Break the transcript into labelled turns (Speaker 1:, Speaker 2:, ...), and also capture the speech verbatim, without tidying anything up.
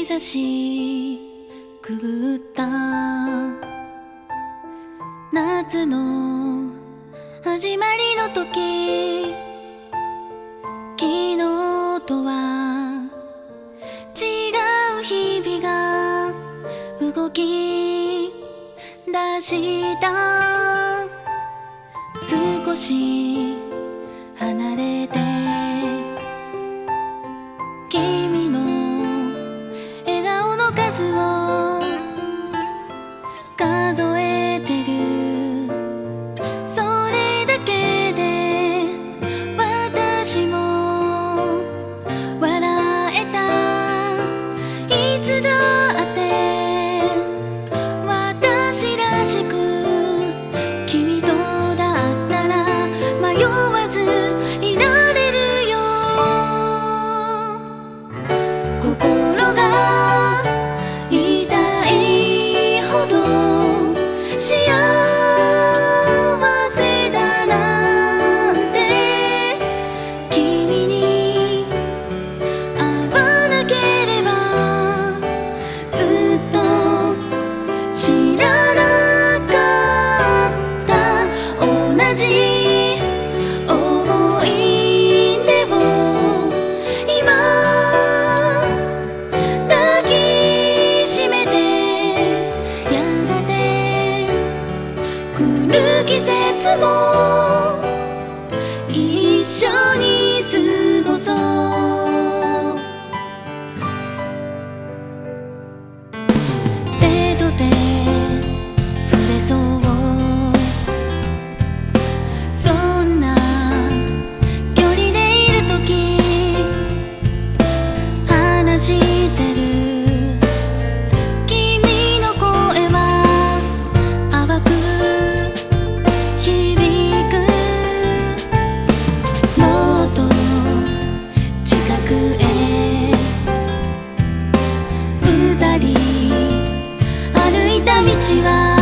Speaker 1: 日差しくぐった夏の始まりの時、昨日とは違う日々が動き出した。少し離れて君の笑顔の数を数えてる。それだけで私も笑えた。いつだって私らしく君とだったら迷わずいられるよ。心が痛いほど幸せだなんて、君に会わなければずっと知らなかった。同じ思い出を今抱きしめて、やがて来る季節も一緒に過ごそう。手と手触れそう、そんな距離でいるとき話してる君の声は淡く響く。もっと近くへ二人歩いた道は